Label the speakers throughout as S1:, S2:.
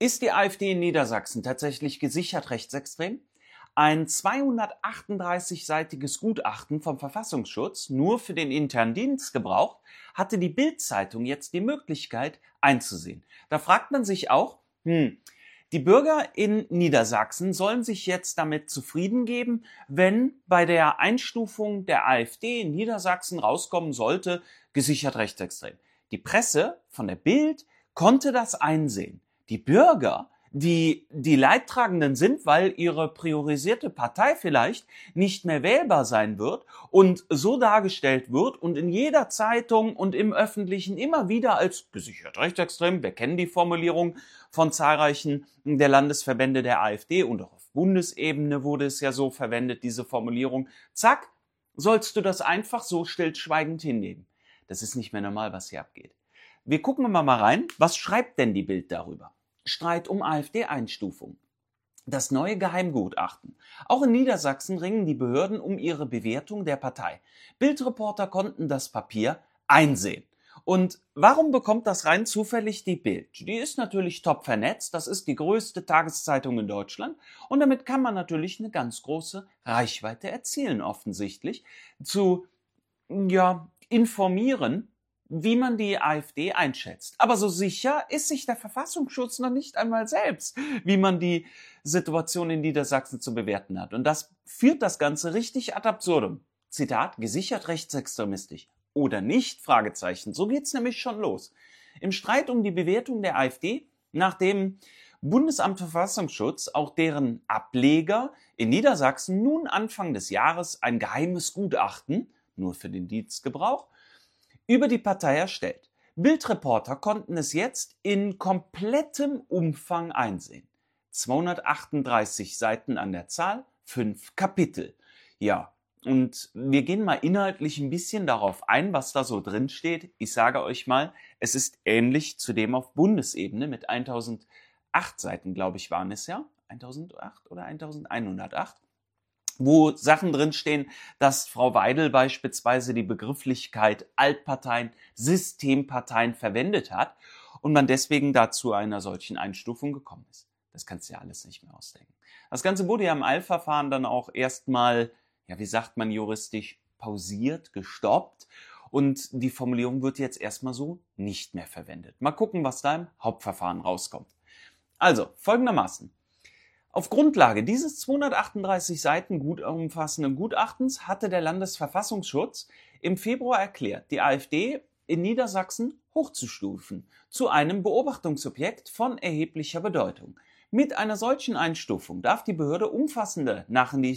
S1: Ist die AfD in Niedersachsen tatsächlich gesichert rechtsextrem? Ein 238-seitiges Gutachten vom Verfassungsschutz, nur für den internen Dienst gebraucht, hatte die Bild-Zeitung jetzt die Möglichkeit einzusehen. Da fragt man sich auch, die Bürger in Niedersachsen sollen sich jetzt damit zufrieden geben, wenn bei der Einstufung der AfD in Niedersachsen rauskommen sollte, gesichert rechtsextrem. Die Presse von der Bild konnte das einsehen. Die Bürger, die Leidtragenden sind, weil ihre priorisierte Partei vielleicht nicht mehr wählbar sein wird und so dargestellt wird und in jeder Zeitung und im Öffentlichen immer wieder als gesichert rechtsextrem, wir kennen die Formulierung von zahlreichen der Landesverbände der AfD und auch auf Bundesebene wurde es ja so verwendet, diese Formulierung, zack, sollst du das einfach so stillschweigend hinnehmen. Das ist nicht mehr normal, was hier abgeht. Wir gucken mal rein, was schreibt denn die Bild darüber? Streit um AfD-Einstufung. Das neue Geheimgutachten. Auch in Niedersachsen ringen die Behörden um ihre Bewertung der Partei. Bildreporter konnten das Papier einsehen. Und warum bekommt das rein zufällig die Bild? Die ist natürlich top vernetzt, das ist die größte Tageszeitung in Deutschland und damit kann man natürlich eine ganz große Reichweite erzielen, offensichtlich, zu informieren, wie man die AfD einschätzt. Aber so sicher ist sich der Verfassungsschutz noch nicht einmal selbst, wie man die Situation in Niedersachsen zu bewerten hat. Und das führt das Ganze richtig ad absurdum. Zitat, gesichert rechtsextremistisch oder nicht? Fragezeichen. So geht's nämlich schon los. Im Streit um die Bewertung der AfD, nachdem Bundesamt für Verfassungsschutz, auch deren Ableger in Niedersachsen, nun Anfang des Jahres ein geheimes Gutachten, nur für den Dienstgebrauch, über die Partei erstellt. Bildreporter konnten es jetzt in komplettem Umfang einsehen. 238 Seiten an der Zahl, 5 Kapitel. Ja, und wir gehen mal inhaltlich ein bisschen darauf ein, was da so drin steht. Ich sage euch mal, es ist ähnlich zu dem auf Bundesebene mit 1008 Seiten, glaube ich, waren es ja. 1008 oder 1108. Wo Sachen drinstehen, dass Frau Weidel beispielsweise die Begrifflichkeit Altparteien, Systemparteien verwendet hat und man deswegen dazu einer solchen Einstufung gekommen ist. Das kannst du ja alles nicht mehr ausdenken. Das Ganze wurde ja im Eilverfahren dann auch erstmal, wie sagt man juristisch, pausiert, gestoppt und die Formulierung wird jetzt erstmal so nicht mehr verwendet. Mal gucken, was da im Hauptverfahren rauskommt. Also, folgendermaßen. Auf Grundlage dieses 238 Seiten umfassenden Gutachtens hatte der Landesverfassungsschutz im Februar erklärt, die AfD in Niedersachsen hochzustufen zu einem Beobachtungsobjekt von erheblicher Bedeutung. Mit einer solchen Einstufung darf die Behörde umfassende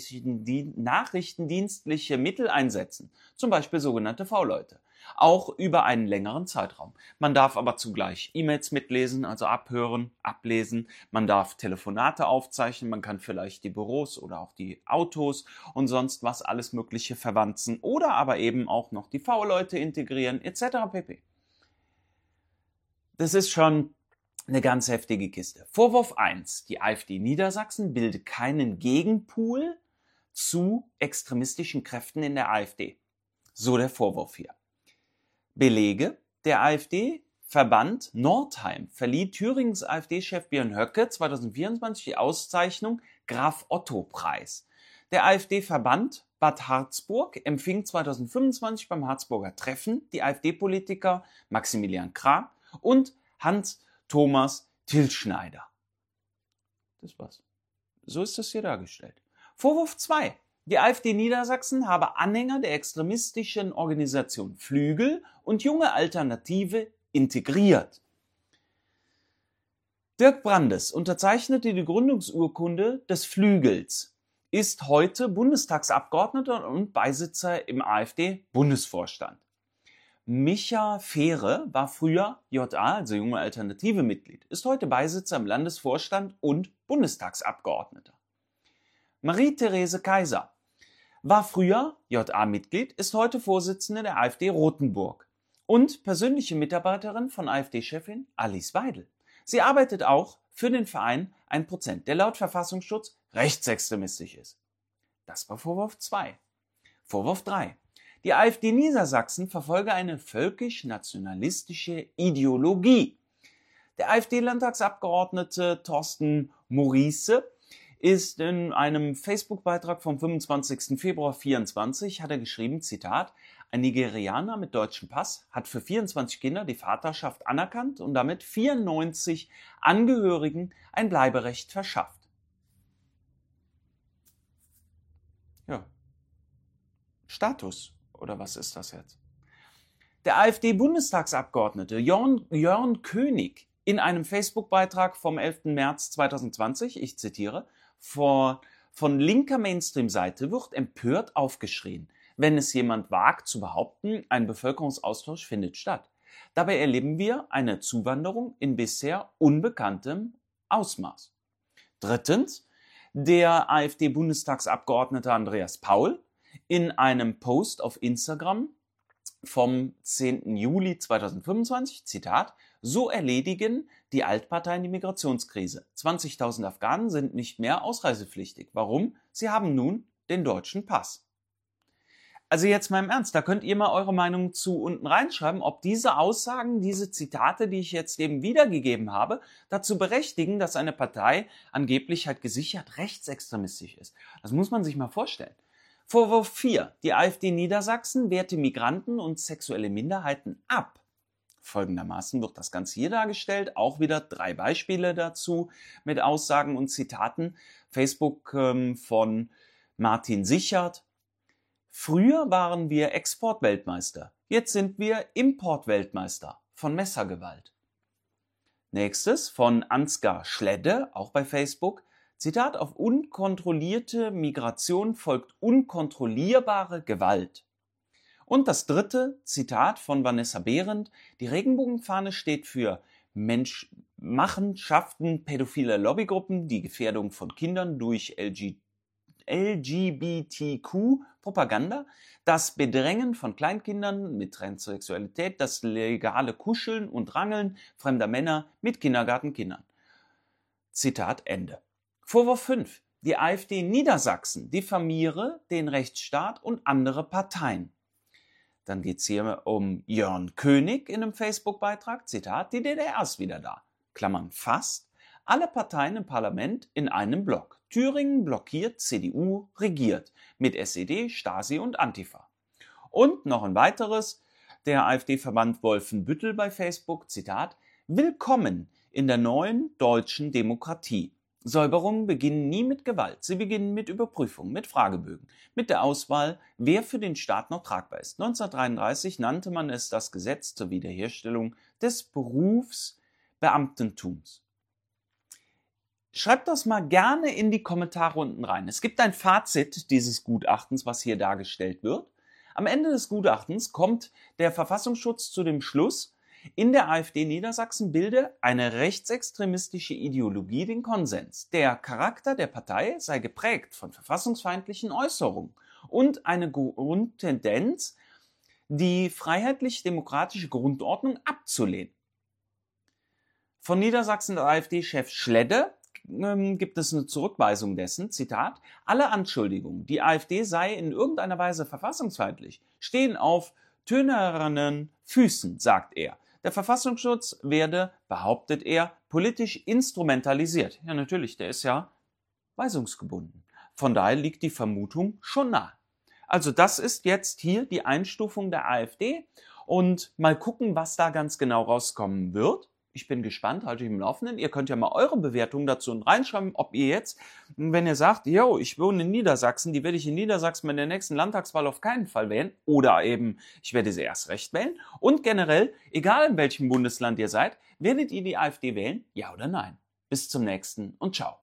S1: nachrichtendienstliche Mittel einsetzen, zum Beispiel sogenannte V-Leute, auch über einen längeren Zeitraum. Man darf aber zugleich E-Mails mitlesen, also abhören, ablesen, man darf Telefonate aufzeichnen, man kann vielleicht die Büros oder auch die Autos und sonst was alles mögliche verwanzen oder aber eben auch noch die V-Leute integrieren etc. pp. Das ist schon eine ganz heftige Kiste. Vorwurf 1. Die AfD Niedersachsen bildet keinen Gegenpool zu extremistischen Kräften in der AfD. So der Vorwurf hier. Belege. Der AfD-Verband Nordheim verlieh Thüringens AfD-Chef Björn Höcke 2024 die Auszeichnung Graf-Otto-Preis. Der AfD-Verband Bad Harzburg empfing 2025 beim Harzburger Treffen die AfD-Politiker Maximilian Krah und Hans-Thomas Tilschneider. Das war's. So ist das hier dargestellt. Vorwurf 2. Die AfD Niedersachsen habe Anhänger der extremistischen Organisation Flügel und Junge Alternative integriert. Dirk Brandes unterzeichnete die Gründungsurkunde des Flügels, ist heute Bundestagsabgeordneter und Beisitzer im AfD-Bundesvorstand. Micha Fehre war früher JA, also Junge Alternative Mitglied, ist heute Beisitzer im Landesvorstand und Bundestagsabgeordneter. Marie-Therese Kaiser war früher JA-Mitglied, ist heute Vorsitzende der AfD Rothenburg und persönliche Mitarbeiterin von AfD-Chefin Alice Weidel. Sie arbeitet auch für den Verein 1%, der laut Verfassungsschutz rechtsextremistisch ist. Das war Vorwurf 2. Vorwurf 3. Die AfD Niedersachsen verfolge eine völkisch-nationalistische Ideologie. Der AfD-Landtagsabgeordnete Thorsten Maurice ist in einem Facebook-Beitrag vom 25. Februar 2024, hat er geschrieben, Zitat, ein Nigerianer mit deutschem Pass hat für 24 Kinder die Vaterschaft anerkannt und damit 94 Angehörigen ein Bleiberecht verschafft. Ja. Status, oder was ist das jetzt? Der AfD-Bundestagsabgeordnete Jörn König in einem Facebook-Beitrag vom 11. März 2020, ich zitiere, von linker Mainstream-Seite wird empört aufgeschrien, wenn es jemand wagt zu behaupten, ein Bevölkerungsaustausch findet statt. Dabei erleben wir eine Zuwanderung in bisher unbekanntem Ausmaß. Drittens, der AfD-Bundestagsabgeordnete Andreas Paul in einem Post auf Instagram vom 10. Juli 2025, Zitat, so erledigen die Altparteien die Migrationskrise. 20.000 Afghanen sind nicht mehr ausreisepflichtig. Warum? Sie haben nun den deutschen Pass. Also jetzt mal im Ernst, da könnt ihr mal eure Meinung zu unten reinschreiben, ob diese Aussagen, diese Zitate, die ich jetzt eben wiedergegeben habe, dazu berechtigen, dass eine Partei angeblich halt gesichert rechtsextremistisch ist. Das muss man sich mal vorstellen. Vorwurf 4. Die AfD Niedersachsen wehrte Migranten und sexuelle Minderheiten ab. Folgendermaßen wird das Ganze hier dargestellt. Auch wieder 3 Beispiele dazu mit Aussagen und Zitaten. Facebook von Martin Sichert. Früher waren wir Exportweltmeister. Jetzt sind wir Importweltmeister von Messergewalt. Nächstes von Ansgar Schledde, auch bei Facebook. Zitat, auf unkontrollierte Migration folgt unkontrollierbare Gewalt. Und das dritte Zitat von Vanessa Behrendt, die Regenbogenfahne steht für Machenschaften pädophiler Lobbygruppen, die Gefährdung von Kindern durch LGBTQ-Propaganda, das Bedrängen von Kleinkindern mit Transsexualität, das legale Kuscheln und Rangeln fremder Männer mit Kindergartenkindern. Zitat Ende. Vorwurf 5. Die AfD Niedersachsen diffamiere den Rechtsstaat und andere Parteien. Dann geht es hier um Jörn König in einem Facebook-Beitrag. Zitat, die DDR ist wieder da. Klammern fast. Alle Parteien im Parlament in einem Block. Thüringen blockiert, CDU regiert. Mit SED, Stasi und Antifa. Und noch ein weiteres. Der AfD-Verband Wolfenbüttel bei Facebook. Zitat, willkommen in der neuen deutschen Demokratie. Säuberungen beginnen nie mit Gewalt, sie beginnen mit Überprüfung, mit Fragebögen, mit der Auswahl, wer für den Staat noch tragbar ist. 1933 nannte man es das Gesetz zur Wiederherstellung des Berufsbeamtentums. Schreibt das mal gerne in die Kommentare unten rein. Es gibt ein Fazit dieses Gutachtens, was hier dargestellt wird. Am Ende des Gutachtens kommt der Verfassungsschutz zu dem Schluss, in der AfD Niedersachsen bilde eine rechtsextremistische Ideologie den Konsens. Der Charakter der Partei sei geprägt von verfassungsfeindlichen Äußerungen und eine Grundtendenz, die freiheitlich-demokratische Grundordnung abzulehnen. Von Niedersachsen der AfD-Chef Schledde gibt es eine Zurückweisung dessen, Zitat, alle Anschuldigungen, die AfD sei in irgendeiner Weise verfassungsfeindlich, stehen auf tönernen Füßen, sagt er. Der Verfassungsschutz werde, behauptet er, politisch instrumentalisiert. Ja, natürlich, der ist ja weisungsgebunden. Von daher liegt die Vermutung schon nahe. Also das ist jetzt hier die Einstufung der AfD und mal gucken, was da ganz genau rauskommen wird. Ich bin gespannt, halte ich im Laufenden. Ihr könnt ja mal eure Bewertungen dazu reinschreiben, ob ihr jetzt, wenn ihr sagt, yo, ich wohne in Niedersachsen, die werde ich in Niedersachsen bei der nächsten Landtagswahl auf keinen Fall wählen oder eben, ich werde sie erst recht wählen und generell, egal in welchem Bundesland ihr seid, werdet ihr die AfD wählen, ja oder nein? Bis zum nächsten und ciao.